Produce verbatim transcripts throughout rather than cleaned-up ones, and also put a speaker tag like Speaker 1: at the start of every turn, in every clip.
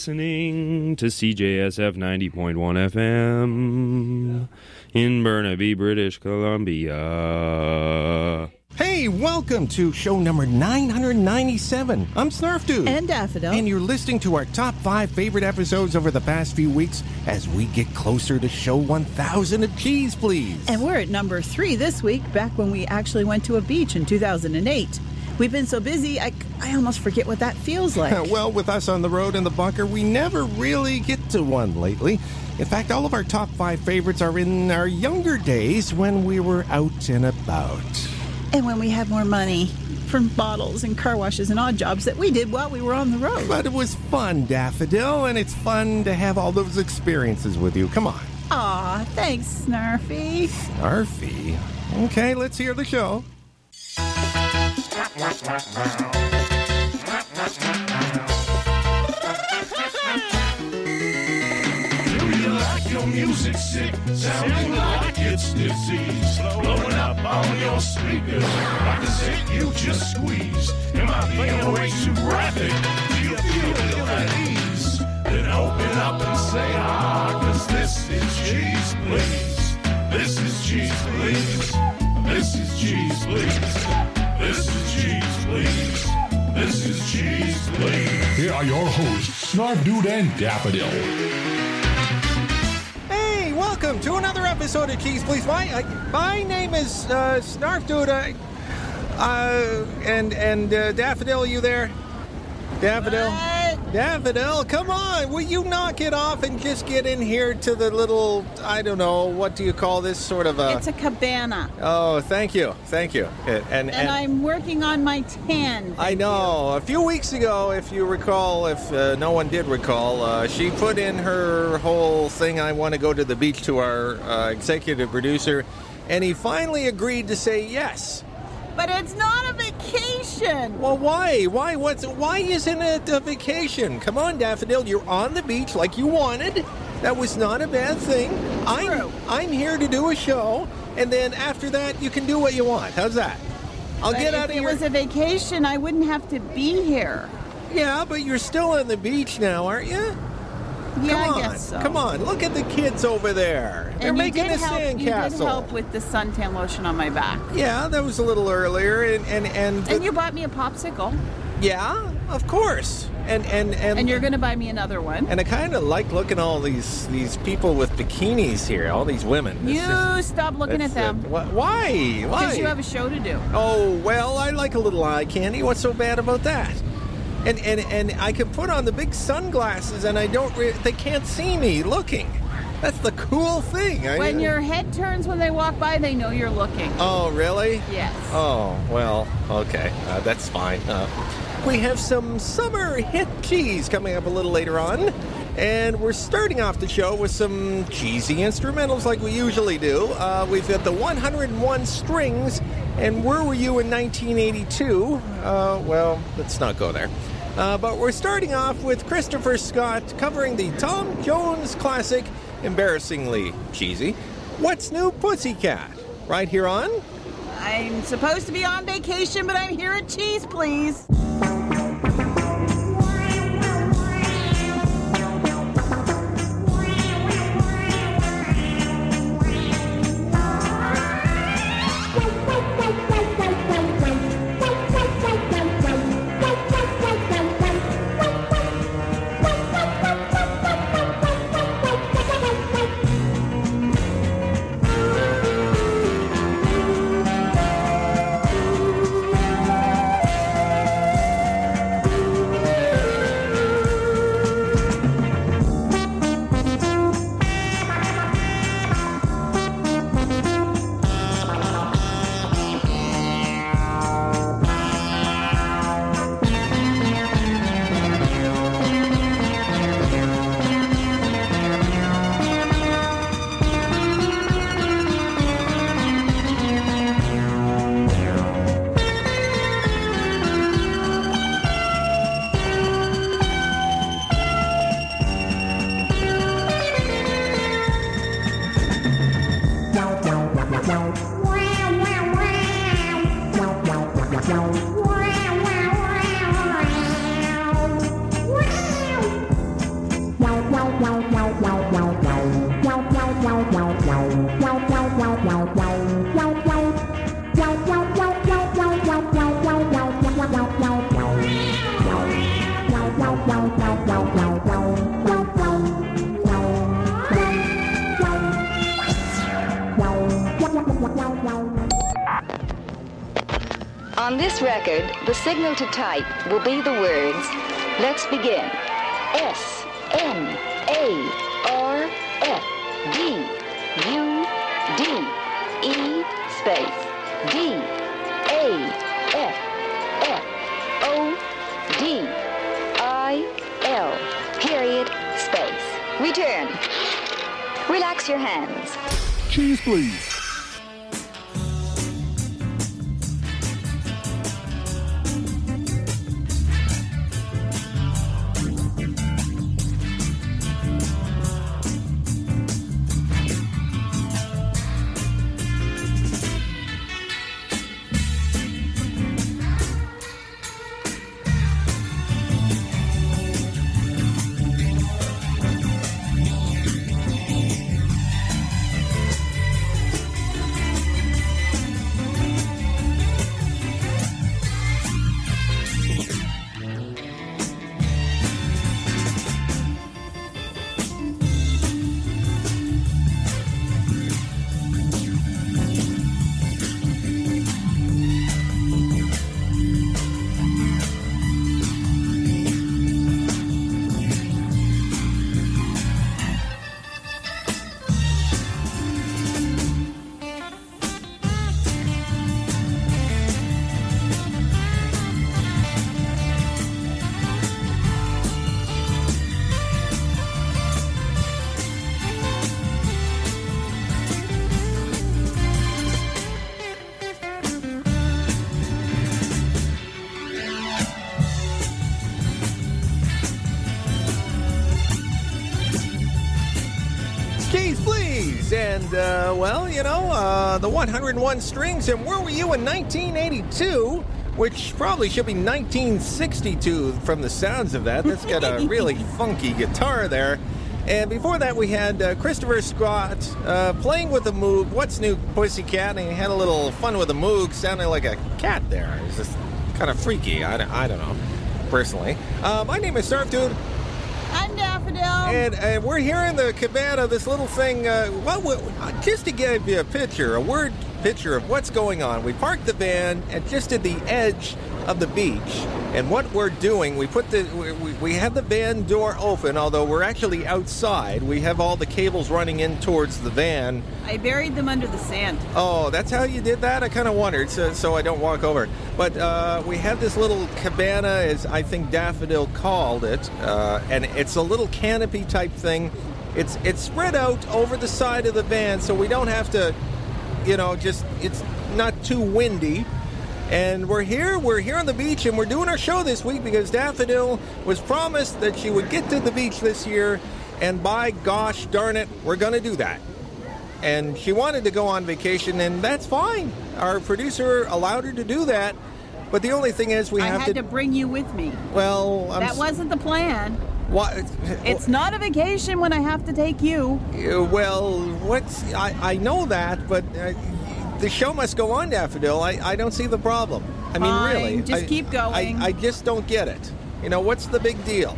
Speaker 1: Listening to C J S F ninety point one F M in Burnaby, British Columbia.
Speaker 2: Hey, welcome to show number nine hundred ninety-seven. I'm Snarf Dude.
Speaker 3: And Daffodil.
Speaker 2: And you're listening to our top five favorite episodes over the past few weeks as we get closer to show one thousand of Cheese Please.
Speaker 3: And we're at number three this week, back when we actually went to a beach in two thousand eight. We've been so busy, I, I almost forget what that feels like.
Speaker 2: Well, with us on the road in the bunker, we never really get to one lately. In fact, all of our top five favorites are in our younger days when we were out and about.
Speaker 3: And when we had more money from bottles and car washes and odd jobs that we did while we were on the road.
Speaker 2: But it was fun, Daffodil, and it's fun to have all those experiences with you. Come on.
Speaker 3: Aw, thanks, Snarfy.
Speaker 2: Snarfy? Okay, let's hear the show.
Speaker 4: Do you like your music sick, sounding like it's disease, blowing up on your speakers like a zit you just squeezed? Am I being way too graphic? Do you feel ill at ease? Then open up and say ah, cause this is Cheese Please. This is Cheese Please. This is Cheese Please. This is Cheese Please. This is Cheese Please.
Speaker 5: Here are your hosts, Snarf Dude and Daffodil.
Speaker 2: Hey, welcome to another episode of Cheese Please. My I, my name is uh, Snarf Dude. I, uh, and and uh, Daffodil, you there? Daffodil?
Speaker 3: What?
Speaker 2: Daffodil, come on. Will you knock it off and just get in here to the little, I don't know, what do you call this sort of a...
Speaker 3: It's a cabana.
Speaker 2: Oh, thank you. Thank you. And, and,
Speaker 3: And I'm working on my tan.
Speaker 2: I know. A few weeks ago, if you recall, if uh, no one did recall, uh, she put in her whole thing, I want to go to the beach, to our uh, executive producer, and he finally agreed to say yes.
Speaker 3: But it's not a vacation.
Speaker 2: Well, why? Why? What's? Why isn't it a vacation? Come on, Daffodil. You're on the beach like you wanted. That was not a bad thing. I'm,
Speaker 3: True.
Speaker 2: I'm here to do a show, and then after that, you can do what you want. How's that? I'll
Speaker 3: But
Speaker 2: get out
Speaker 3: if
Speaker 2: of
Speaker 3: it
Speaker 2: here.
Speaker 3: was a vacation, I wouldn't have to be here.
Speaker 2: Yeah, but you're still on the beach now, aren't you?
Speaker 3: Yeah,
Speaker 2: Come
Speaker 3: I
Speaker 2: on,
Speaker 3: guess so.
Speaker 2: come on. Look at the kids over there. They're
Speaker 3: And you
Speaker 2: making
Speaker 3: did
Speaker 2: a
Speaker 3: help,
Speaker 2: sandcastle.
Speaker 3: You did help with the suntan lotion on my back.
Speaker 2: Yeah, that was a little earlier, and and and,
Speaker 3: And you bought me a popsicle.
Speaker 2: yeah, of course. And and and
Speaker 3: And you're going to buy me another one.
Speaker 2: And I kind of like looking at all these these people with bikinis here, all these women. It's
Speaker 3: You
Speaker 2: just-
Speaker 3: stop looking
Speaker 2: it's,
Speaker 3: at them.
Speaker 2: uh, wh- why? Why?
Speaker 3: Because you have a show to do.
Speaker 2: Oh, well, I like a little eye candy. What's so bad about that? And and and I can put on the big sunglasses, and I don't. Re- they can't see me looking. That's the cool thing. I,
Speaker 3: When your head turns when they walk by, they know you're looking.
Speaker 2: Oh, really?
Speaker 3: Yes.
Speaker 2: Oh, well, okay. Uh, that's fine. Uh, we have some summer hit cheese coming up a little later on. And we're starting off the show with some cheesy instrumentals like we usually do. Uh, we've got the one hundred and one Strings, and Where Were You in nineteen eighty-two? Uh, well, let's not go there. Uh, but we're starting off with Christopher Scott covering the Tom Jones classic, embarrassingly cheesy, What's New Pussycat? Right here on...
Speaker 3: I'm supposed to be on vacation, but I'm here at Cheese Please.
Speaker 6: On this record, the signal to type will be the words, let's begin, S, N, A, R, F, D, U, D, E, space, D, A, F, F, O, D, I, L, period, space. Return. Relax your hands.
Speaker 5: Cheese, please.
Speaker 2: And, uh, well, you know, uh, the one hundred one strings, and where were you in nineteen eighty-two? Which probably should be nineteen sixty-two from the sounds of that. That's got a really funky guitar there. And before that, we had uh, Christopher Scott uh, playing with the Moog. What's New Pussycat? And he had a little fun with the Moog, sounding like a cat there. It's just kind of freaky. I, I don't know, personally. Uh, my name is Surf Dude.
Speaker 3: I'm Daffodil.
Speaker 2: And, and we're here in the cabana, this little thing, uh, what, what, just to give you a picture, a word picture of what's going on. We parked the van at just at the edge of the beach, and what we're doing, we put the, we, we have the van door open, although we're actually outside. We have all the cables running in towards the van.
Speaker 3: I buried them under the sand.
Speaker 2: Oh, that's how you did that? I kind of wondered, so, so I don't walk over. But uh, we have this little cabana, as I think Daffodil called it, uh, and it's a little canopy type thing. It's it's spread out over the side of the van, so we don't have to, you know, just, it's not too windy. And we're here, we're here on the beach, and we're doing our show this week because Daffodil was promised that she would get to the beach this year, and by gosh darn it, we're going to do that. And she wanted to go on vacation, and that's fine. Our producer allowed her to do that, but the only thing is we
Speaker 3: I
Speaker 2: have
Speaker 3: had
Speaker 2: to...
Speaker 3: to bring you with me.
Speaker 2: Well, I'm
Speaker 3: That
Speaker 2: s-
Speaker 3: wasn't the plan.
Speaker 2: What?
Speaker 3: It's not a vacation when I have to take you.
Speaker 2: Uh, Well, what's... I, I know that, but uh, the show must go on, Daffodil. I, I don't see the problem. I mean,
Speaker 3: Fine,
Speaker 2: really.
Speaker 3: just
Speaker 2: I-
Speaker 3: keep going.
Speaker 2: I, I just don't get it. You know, what's the big deal?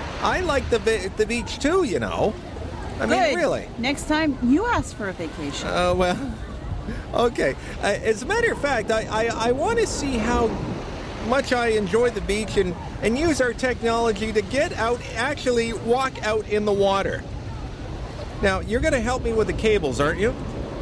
Speaker 2: I like the be- the beach, too, you know. I mean,
Speaker 3: Good.
Speaker 2: really.
Speaker 3: Next time, you ask for a vacation.
Speaker 2: Uh, well, okay. Uh, as a matter of fact, I, I, I want to see how much I enjoy the beach and, and use our technology to get out, actually walk out in the water. Now, you're going to help me with the cables, aren't you?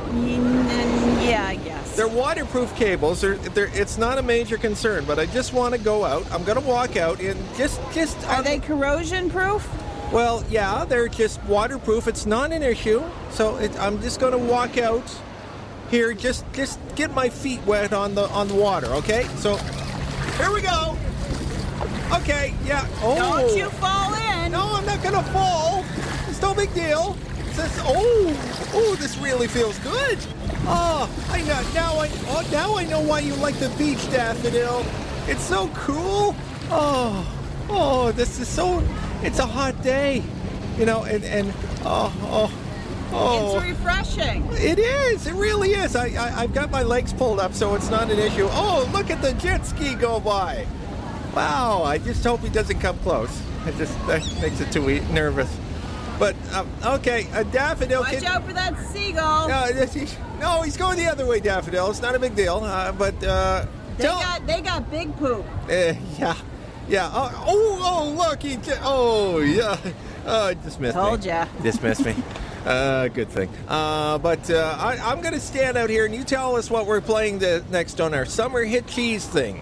Speaker 3: Mm, yeah, I guess.
Speaker 2: They're waterproof cables. They're, they're, it's not a major concern, but I just want to go out. I'm going to walk out and just... just
Speaker 3: Are they corrosion proof?
Speaker 2: Well, yeah, they're just waterproof. It's not an issue. So it, I'm just going to walk out here, just just get my feet wet on the on the water, okay? So here we go. Okay, yeah. Oh.
Speaker 3: Don't you fall in.
Speaker 2: No, I'm not going to fall. It's no big deal. It's just, oh, oh, this really feels good. Oh, I know now. I oh now I know why you like the beach, Daffodil. It's so cool. Oh, oh, this is so. It's a hot day. You know, and, and oh, oh, oh.
Speaker 3: It's refreshing.
Speaker 2: It is. It really is. I, I, I've got my legs pulled up, so it's not an issue. Oh, look at the jet ski go by. Wow, I just hope he doesn't come close. It just that makes it too nervous. But, um, okay, a Daffodil...
Speaker 3: Watch
Speaker 2: kid,
Speaker 3: out for that seagull.
Speaker 2: No, he's, no, he's going the other way, Daffodil. It's not a big deal. Uh, but, uh...
Speaker 3: They
Speaker 2: tell,
Speaker 3: got they got big poop.
Speaker 2: Uh, yeah. Yeah. Oh, oh, oh, look. He j- oh, yeah. Oh, dismissed
Speaker 3: Told
Speaker 2: me.
Speaker 3: ya.
Speaker 2: Dismissed me. Uh, good thing. Uh, but uh, I, I'm going to stand out here, and you tell us what we're playing the next on our summer hit cheese thing.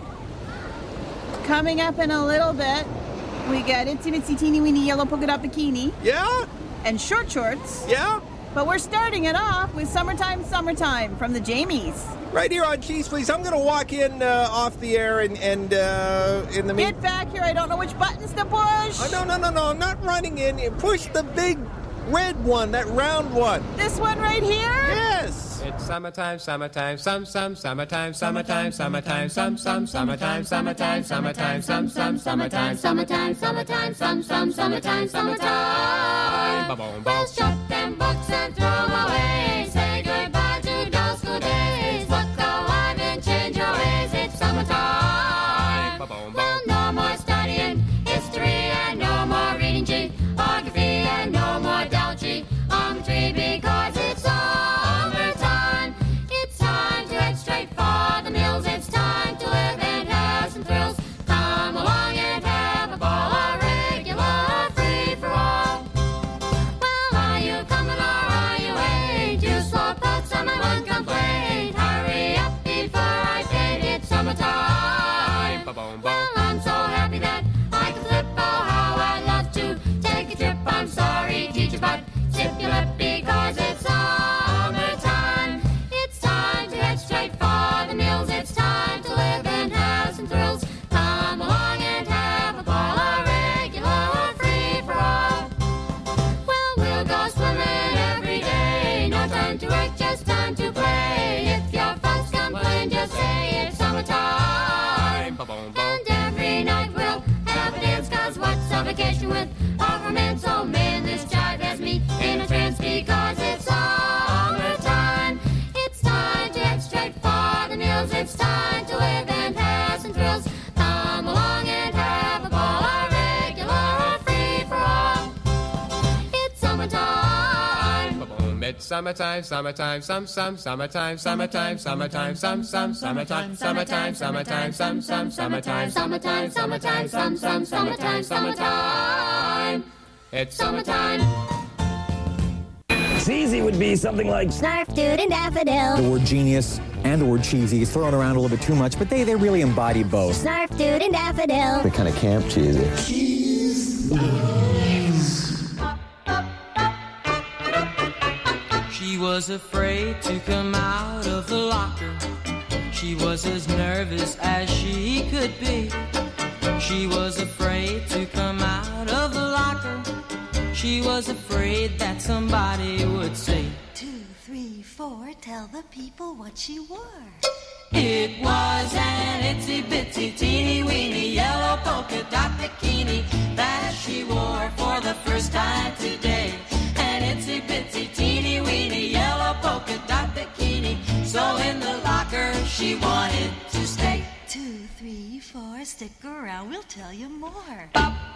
Speaker 3: Coming up in a little bit, we got Itsy Bitsy Teeny Weeny Yellow Polka Dot Bikini
Speaker 2: Yeah?
Speaker 3: and short shorts.
Speaker 2: Yeah?
Speaker 3: But we're starting it off with Summertime, Summertime from the Jamies.
Speaker 2: Right here on Cheese Please. I'm going to walk in uh, off the air and, and uh, in the mean...
Speaker 3: Get back here. I don't know which buttons to push.
Speaker 2: Oh, no, no, no, no. I'm not running in. Push the big red one, that round one.
Speaker 3: This one right here?
Speaker 2: Yes.
Speaker 7: It's summertime, summertime, some, some, summertime, summertime, summertime, some, some, summertime, summertime, summertime, some, some, summertime, summertime, summertime, some, some, summertime, summertime. Ba-boom, boom.
Speaker 8: Shut them books and throw 'em away. Say goodbye to those good days. Look alive and change your ways. It's summertime.
Speaker 7: Ba-boom, boom.
Speaker 8: Well, no more studying history and no more reading geography and no more geology on the tree because it's summertime. It's time to head straight for the mills. It's time to live and have some thrills. Come along and have a ball, a regular free for all. Well, are you coming or are you wait? You slow pokes on my one complaint. Hurry up before I fade. It's summertime.
Speaker 7: Ba-boom, boom.
Speaker 8: Well, I'm so happy that I can flip. Oh, how I love to take a trip. I'm sorry, teacher, but zip your lip because it's summertime. It's time to head straight for the mills. It's time to live and have some thrills. Come along and have a ball, a regular free for all. Well, we'll go swimming every day. No time to work, just time to play. If your folks complain, just say it's summertime.
Speaker 7: Ba-boom, boom.
Speaker 8: And every night we'll have a dance, cause what's a vacation with all romance? Oh man, this jive has me in a trance because it's summertime. It's time to head straight for the mills. It's time to live and have some thrills. Come along and have a ball, a regular free for all. It's summertime.
Speaker 7: Ba-boom. It's summertime, summertime, some, some, summertime, summertime, summertime, some, some, summertime, summertime, summertime, some, some, summertime,
Speaker 8: Summertime, summertime, some, some, summertime, summertime.
Speaker 7: It's
Speaker 8: Summertime.
Speaker 9: Cheesy would be something like
Speaker 10: Snarf Dude and Daffodil.
Speaker 11: The word genius and the word cheesy is thrown around a little bit too much, but they, they really embody both.
Speaker 10: Snarf Dude and Daffodil.
Speaker 11: They're kind of camp cheesy.
Speaker 12: She was afraid to come out of the locker. She was as nervous as she could be. She was afraid to come out of the locker. She was afraid that somebody would say,
Speaker 13: Two, three, four, tell the people what she wore.
Speaker 12: it was an itsy bitsy teeny weeny yellow polka dot bikini that she wore for the first time today. An itsy bitsy teeny weeny yellow polka dot bikini. So in the locker she wanted to stay.
Speaker 13: Two, three, four, stick around, we'll tell you more.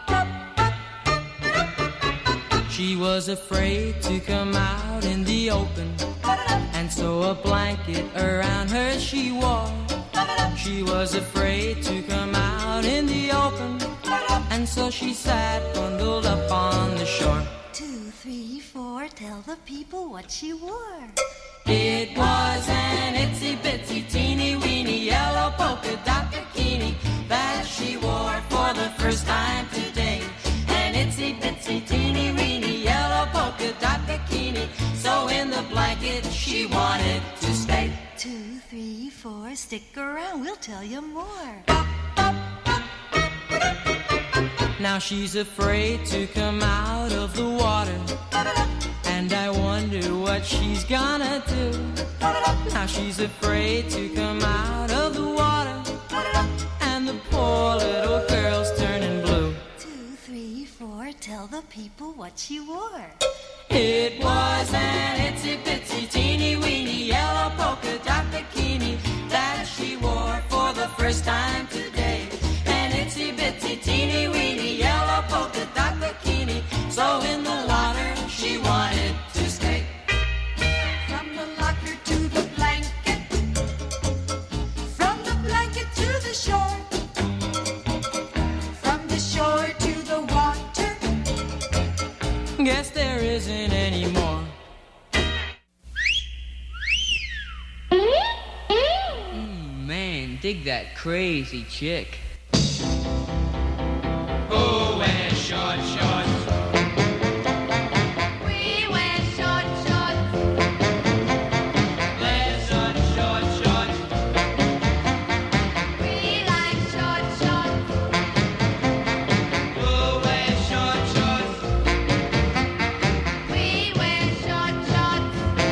Speaker 12: She was afraid to come out in the open, and so a blanket around her she wore. She was afraid to come out in the open, and so she sat bundled up on the shore.
Speaker 13: Two, three, four, tell the people what she wore.
Speaker 12: It was an itsy bitsy teeny weeny yellow polka dot bikini that she wore for the first time today. An itsy bitsy teeny weeny yellow polka dot bikini. So in the blanket she wanted to stay.
Speaker 13: Two, three, four, stick around, we'll tell you more.
Speaker 12: Now she's afraid to come out of the water, and I wonder what she's gonna do. Now she's afraid to come out of the water, and the poor little girl's turning blue.
Speaker 13: Two, three, four, tell the people what she wore.
Speaker 12: It was an itsy bitsy teeny weeny yellow polka dot bikini that she wore for the first time today. An itsy bitsy teeny weeny yellow polka dot bikini, so in the water she wanted to stay.
Speaker 13: From the locker to the blanket, from the blanket to the shore, from the shore to the water.
Speaker 12: Guess there isn't any more. Mm, man, dig that crazy chick.
Speaker 4: Oh, wear short shorts.
Speaker 8: We wear short shorts.
Speaker 4: Wear short, short shorts.
Speaker 8: We like short shorts.
Speaker 4: Oh, wear short shorts.
Speaker 8: We wear short shorts.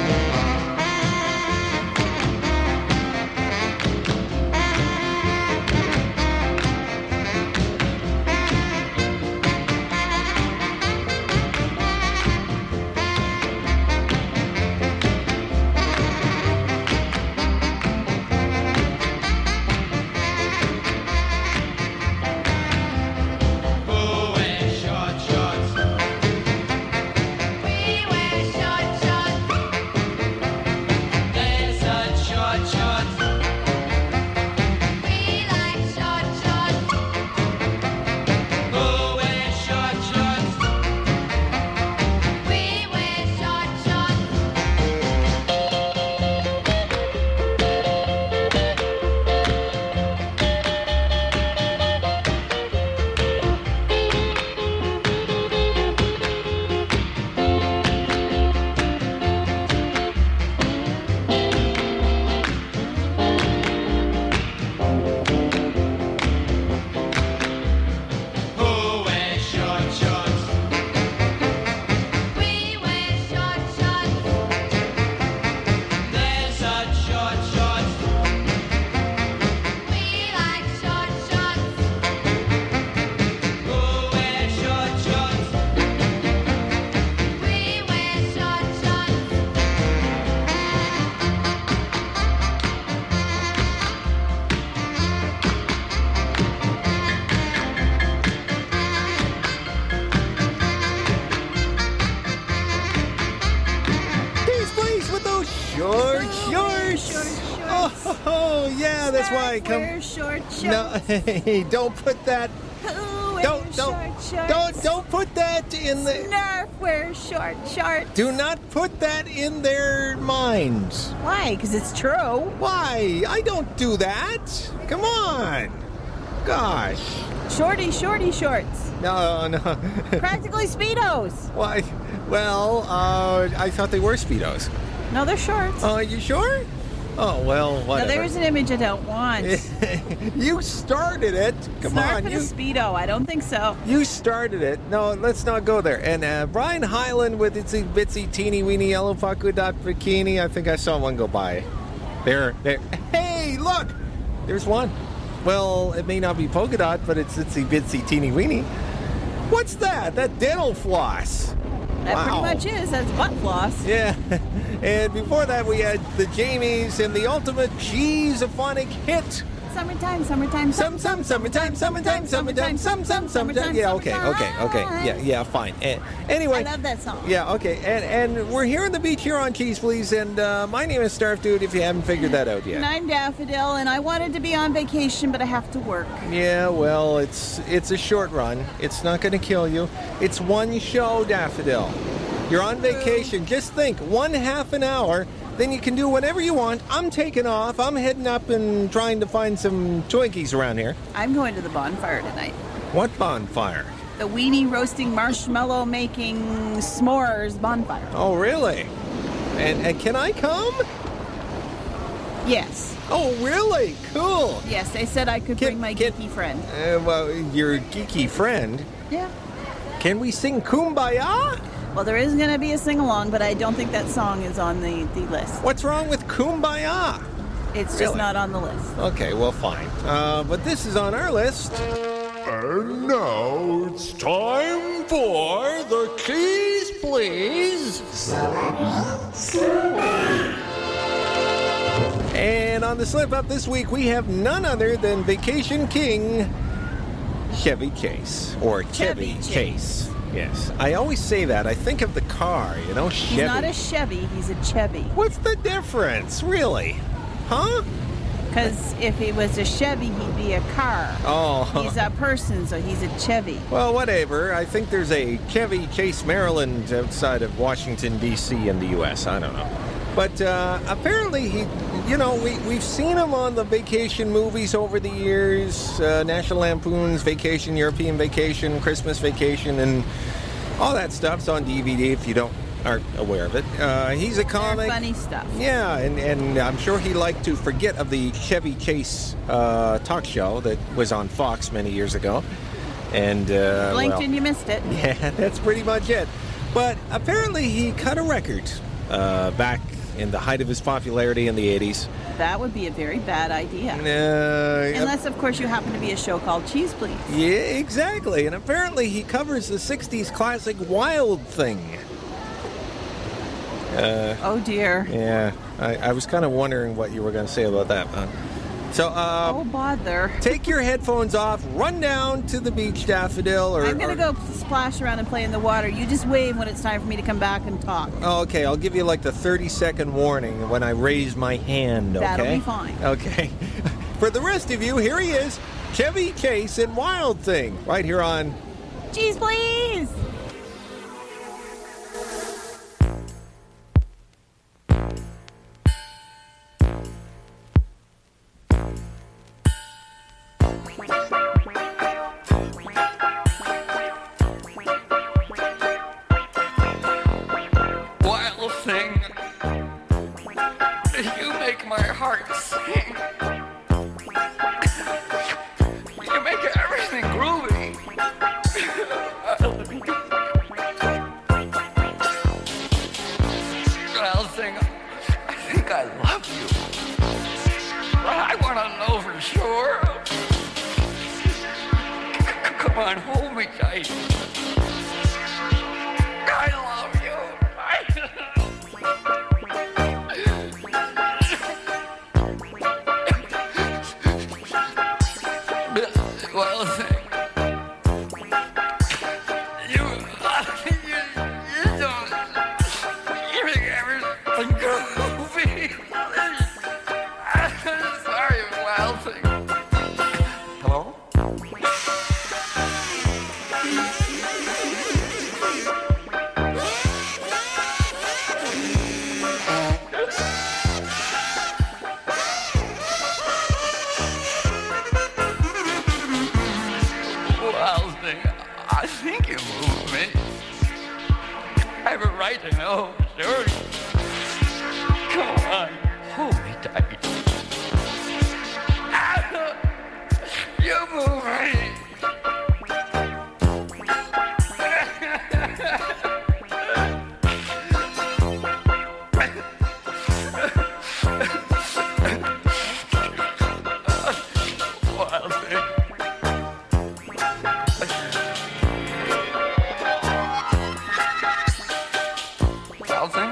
Speaker 4: Oh, wear short shorts.
Speaker 8: We wear short shorts.
Speaker 4: Wear such short shorts.
Speaker 8: We like short shorts.
Speaker 4: Oh, wear short shorts.
Speaker 8: We wear short shorts.
Speaker 4: Oh, wear short shorts.
Speaker 8: We wear short shorts.
Speaker 4: Wear such short shorts.
Speaker 8: We like short shorts.
Speaker 4: Oh, wear short shorts.
Speaker 8: We wear short shorts.
Speaker 2: Please, please, with those short shorts.
Speaker 3: Short shorts.
Speaker 2: Oh, yeah, that's why I come.
Speaker 3: Wear short shorts.
Speaker 2: No, hey, don't put that.
Speaker 3: Who wears
Speaker 2: Don't, don't,
Speaker 3: short shorts?
Speaker 2: don't, don't put that in the.
Speaker 3: Snarf wears short shorts.
Speaker 2: Do not put that in their minds.
Speaker 3: Why? Because it's true.
Speaker 2: Why? I don't do that. Come on. Gosh.
Speaker 3: Shorty, shorty shorts.
Speaker 2: No, no.
Speaker 3: Practically Speedos.
Speaker 2: Why? Well, uh, I thought they were Speedos.
Speaker 3: No, they're shorts.
Speaker 2: Uh, you sure? Oh, well,
Speaker 3: Now,
Speaker 2: whatever.
Speaker 3: there's an image I don't want.
Speaker 2: You started it. Come
Speaker 3: Snarf
Speaker 2: on.
Speaker 3: and
Speaker 2: You,
Speaker 3: a Speedo. I don't think so.
Speaker 2: you started it. No, let's not go there. And uh, Brian Hyland with itsy bitsy teeny weeny yellow polka dot bikini. I think I saw one go by. There, there. Hey, look. There's one. Well, it may not be polka dot, but it's itsy bitsy teeny weeny. What's that? That dental floss.
Speaker 3: That
Speaker 2: Wow.
Speaker 3: pretty much is. That's butt floss.
Speaker 2: Yeah. And before that, we had the Jamies and the ultimate cheese-ophonic hit.
Speaker 3: Summertime, summertime,
Speaker 2: Some, some, summertime, summertime, summertime, some, some, summertime. Yeah, okay, okay, okay. Yeah, yeah, fine. Uh, anyway.
Speaker 3: I love that song.
Speaker 2: Yeah, okay. And and we're here on the beach here on Cheese Please, and uh, my name is Starf Dude, if you haven't figured that out yet.
Speaker 3: And I'm Daffodil, and I wanted to be on vacation, but I have to work.
Speaker 2: Yeah, well, it's it's a short run. It's not going to kill you. It's one show, Daffodil. You're on vacation. Just think, one half an hour, then you can do whatever you want. I'm taking off. I'm heading up and trying to find some Twinkies around here.
Speaker 3: I'm going to the bonfire tonight.
Speaker 2: What bonfire?
Speaker 3: The weenie roasting marshmallow making s'mores bonfire.
Speaker 2: Oh, really? And, and can I come?
Speaker 3: Yes.
Speaker 2: Oh, really? Cool.
Speaker 3: Yes, they said I could
Speaker 2: Can-
Speaker 3: bring my
Speaker 2: can-
Speaker 3: geeky friend.
Speaker 2: Uh, well, your geeky friend.
Speaker 3: Yeah.
Speaker 2: Can we sing Kumbaya?
Speaker 3: Well, there is going to be a sing-along, but I don't think that song is on the, the list.
Speaker 2: What's wrong with Kumbaya?
Speaker 3: It's just
Speaker 2: Really?
Speaker 3: not on the list.
Speaker 2: Okay, well, fine. Uh, but this is on our list. And now it's time for the Keys Please. And on the slip up this week, we have none other than Vacation King, Chevy Chase. Or Chevy,
Speaker 3: Chevy
Speaker 2: Chase.
Speaker 3: Chase.
Speaker 2: Yes. I always say that. I think of the car, you know, Chevy.
Speaker 3: He's not a Chevy, he's a Chevy.
Speaker 2: What's the difference, really? Huh?
Speaker 3: Because if he was a Chevy, he'd be a car.
Speaker 2: Oh.
Speaker 3: He's a person, so he's a Chevy.
Speaker 2: Well, whatever. I think there's a Chevy Chase, Maryland outside of Washington, D C in the U S I don't know. But uh, apparently, he, you know, we, we've seen him on the vacation movies over the years. Uh, National Lampoon's Vacation, European Vacation, Christmas Vacation, and all that stuff's on D V D if you don't aren't aware of it. Uh, he's a comic.
Speaker 3: They're funny stuff.
Speaker 2: Yeah, and, and I'm sure he liked to forget of the Chevy Chase uh, talk show that was on Fox many years ago. And uh,
Speaker 3: Blinked
Speaker 2: well,
Speaker 3: and you missed it.
Speaker 2: yeah, that's pretty much it. But apparently he cut a record uh, back in the height of his popularity in the eighties.
Speaker 3: That would be a very bad idea.
Speaker 2: Uh,
Speaker 3: Unless, of course, you happen to be a show called Cheese Please.
Speaker 2: Yeah, exactly. And apparently he covers the sixties classic Wild Thing. Uh,
Speaker 3: oh, dear.
Speaker 2: Yeah, I, I was kind of wondering what you were going to say about that. Huh? So, uh,
Speaker 3: oh, bother.
Speaker 2: Take your headphones off, run down to the beach, Daffodil. Or,
Speaker 3: I'm going to
Speaker 2: or...
Speaker 3: go splash around and play in the water. You just wave when it's time for me to come back and talk.
Speaker 2: Oh, okay, I'll give you like the thirty-second warning when I raise my hand, okay?
Speaker 3: That'll be fine.
Speaker 2: Okay. For the rest of you, here he is, Chevy Chase in Wild Thing, right here on...
Speaker 3: Cheese Please!
Speaker 9: Wild Thing, you make my heart sing. You make everything groovy. Wild Thing, I think I love you, but I want to know for sure. C- Come on, hold me tight. I love you. Well, you, you, you don't, you make everything goofy. Sorry, Wild Thing. Hello? Wild Thing, I think you moved me. I have a right to know, sure. Come on, hold me tight. Ah, you move me. Wild Thing. Wild Thing?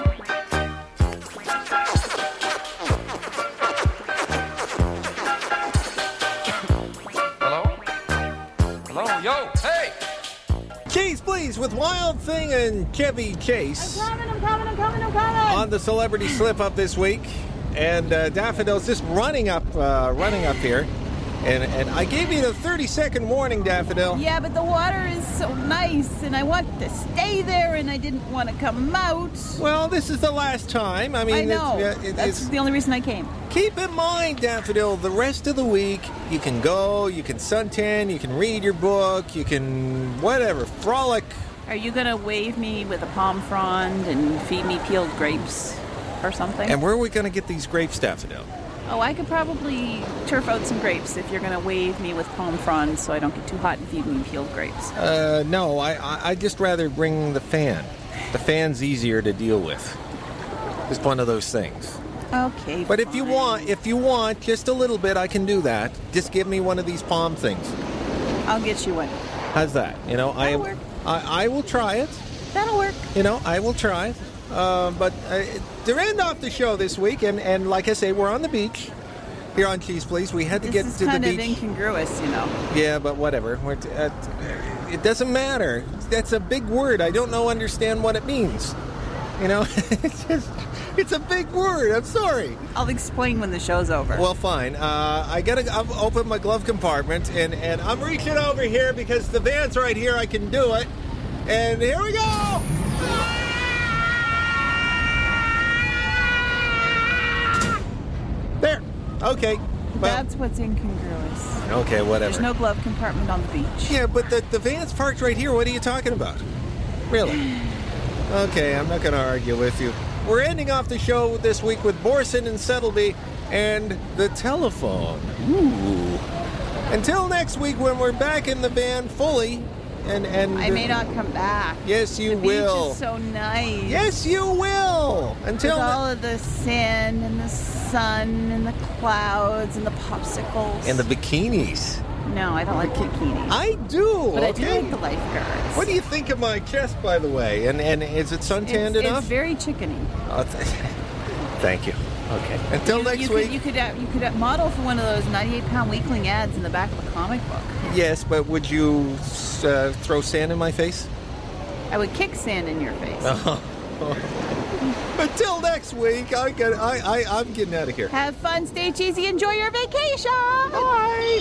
Speaker 9: Hello? Hello? Yo, hey!
Speaker 2: Cheese Please with Wild Thing and Chevy Chase.
Speaker 3: I'm coming, I'm coming, I'm coming, I'm coming!
Speaker 2: On the Celebrity Slip Up this week. And uh, Daffodil's just running up, uh, running up here. And, and I gave you the thirty-second warning, Daffodil.
Speaker 3: Yeah, but the water is so nice, and I want to stay there, and I didn't want to come out.
Speaker 2: Well, this is the last time. I mean,
Speaker 3: I know.
Speaker 2: It's, uh, it,
Speaker 3: That's
Speaker 2: it's,
Speaker 3: the only reason I came.
Speaker 2: keep in mind, Daffodil, the rest of the week, you can go, you can suntan, you can read your book, you can whatever, frolic.
Speaker 3: Are you going to wave me with a palm frond and feed me peeled grapes or something?
Speaker 2: And where are we going to get these grapes, Daffodil?
Speaker 3: Oh, I could probably turf out some grapes if you're going to wave me with palm fronds so I don't get too hot and feed me peeled grapes.
Speaker 2: Uh, no, I, I, I'd just rather bring the fan. The fan's easier to deal with. It's one of those things.
Speaker 3: Okay,
Speaker 2: But if you want, if you want just a little bit, I can do that. Just give me one of these palm things.
Speaker 3: I'll get you one.
Speaker 2: How's that? You know, I,
Speaker 3: work.
Speaker 2: I I will try it.
Speaker 3: That'll work.
Speaker 2: You know, I will try it. Uh, but uh, to end off the show this week, and, and like I say, we're on the beach here on Cheese Please. We had to
Speaker 3: This
Speaker 2: get
Speaker 3: is
Speaker 2: to the
Speaker 3: kind of
Speaker 2: beach.
Speaker 3: incongruous, you know.
Speaker 2: Yeah, but whatever. We're t- uh, it doesn't matter. That's a big word. I don't know, understand what it means. You know, it's just, it's a big word. I'm sorry.
Speaker 3: I'll explain when the show's over.
Speaker 2: Well, fine. Uh, I gotta I've open my glove compartment, and, and I'm reaching over here because the van's right here. I can do it. And here we go. There. Okay. Well,
Speaker 3: That's what's incongruous.
Speaker 2: okay, whatever.
Speaker 3: There's no glove compartment on the beach.
Speaker 2: Yeah, but the, the van's parked right here. What are you talking about? Really? Okay, I'm not going to argue with you. We're ending off the show this week with Borson and Settleby and the telephone. Ooh. Until next week when we're back in the van fully. And, and
Speaker 3: I may not come back.
Speaker 2: Yes, you
Speaker 3: the
Speaker 2: will.
Speaker 3: beach is so nice.
Speaker 2: Yes, you will. Until
Speaker 3: With all of the sand and the sun and the clouds and the popsicles.
Speaker 2: and the bikinis.
Speaker 3: No, I don't like bikinis.
Speaker 2: I do.
Speaker 3: But
Speaker 2: okay.
Speaker 3: I do like the lifeguards.
Speaker 2: What do you think of my chest, by the way? And and is it suntanned
Speaker 3: it's,
Speaker 2: enough?
Speaker 3: It's very chickeny.
Speaker 2: Oh, th- thank you. Okay. Until
Speaker 3: you,
Speaker 2: next
Speaker 3: you
Speaker 2: week.
Speaker 3: Could, you could uh, you could uh, model for one of those ninety-eight pound weakling ads in the back of a comic book.
Speaker 2: Yes, but would you uh, throw sand in my face?
Speaker 3: I would kick sand in your face.
Speaker 2: Until next week, I get, I, I, I'm getting out of here.
Speaker 3: Have fun, stay cheesy, enjoy your vacation.
Speaker 2: Bye.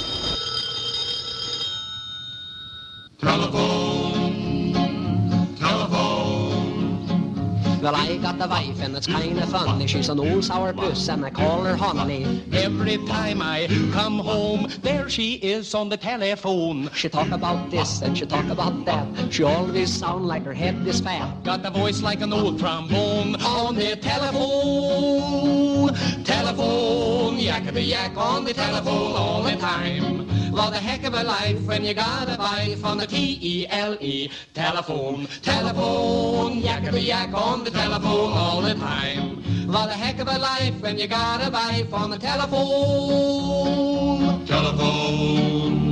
Speaker 4: Telephone, telephone.
Speaker 14: Well, I got the wife and it's kind of funny. She's an old sour puss and I call her honey.
Speaker 15: Every time I come home, there she is on the telephone.
Speaker 14: She talk about this and she talk about that. She always sound like her head is fat.
Speaker 15: Got the voice like an old trombone on the telephone. Telephone, yakety-yak on the telephone all the time. What a heck of a life when you got a wife on the T E L E. Telephone, telephone, yakety-yak on the telephone all the time. What a heck of a life when you got a wife on the telephone.
Speaker 4: Telephone.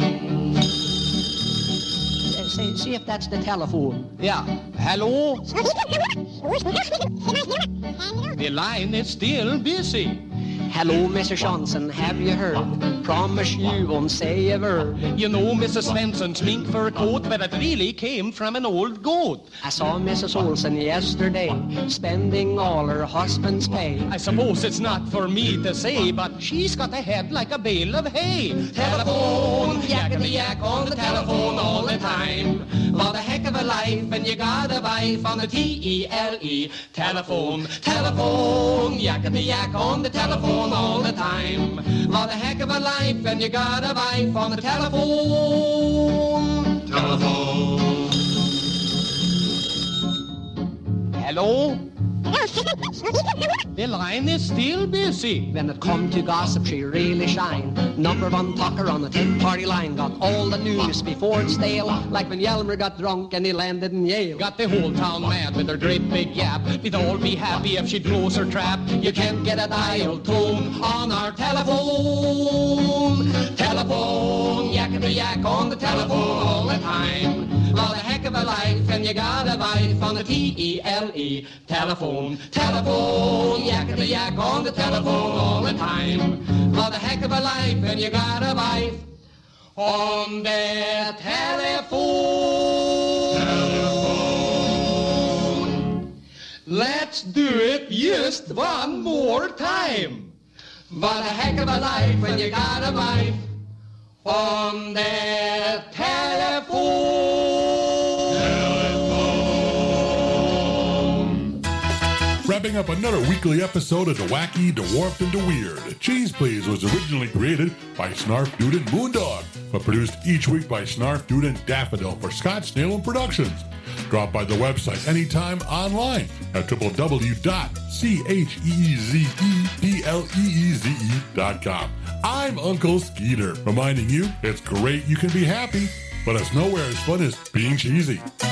Speaker 14: See, see if that's the telephone.
Speaker 15: Yeah, hello? The line is still busy.
Speaker 14: Hello, Mister Johnson, have you heard? Promise you won't say a word.
Speaker 15: You know Missus Svensson's mink fur coat, but it really came from an old goat.
Speaker 14: I saw Missus Olson yesterday, spending all her husband's pay.
Speaker 15: I suppose it's not for me to say, but she's got a head like a bale of hay. Telephone, yakety-yak on the telephone all the time. What a heck of a life when you got a wife on the T E L E. Telephone, telephone, yakety-yak on the telephone all the time. What a heck of a life when you got a wife on the telephone.
Speaker 4: Telephone.
Speaker 15: Hello? The line is still busy.
Speaker 14: When it come to gossip, she really shine. Number one talker on the ten-party line. Got all the news before it's stale. Like when Yelmer got drunk and he landed in Yale.
Speaker 15: Got the whole town mad with her great big yap. We'd all be happy if she'd close her trap. You can't get a dial tone on our telephone. Telephone, yakety-yak on the telephone all the time. What a heck of a life when you got a wife on the T E L E. Telephone, telephone, yakety-yak on the telephone all the time. What a heck of a life when you got a wife on the telephone. Telephone. Let's do it just one more time. What a heck of a life when you got a wife on the telephone.
Speaker 4: Telephone.
Speaker 5: Wrapping up another weekly episode of The Wacky, The Warped, and The Weird. Cheese Please was originally created by Snarf Dude and Moondog, but produced each week by Snarf Dude and Daffodil for Scott Snellen Productions. Drop by the website anytime online at w w w dot cheezepleeze dot com. I'm Uncle Skeeter, reminding you it's great you can be happy, but it's nowhere as fun as being cheesy.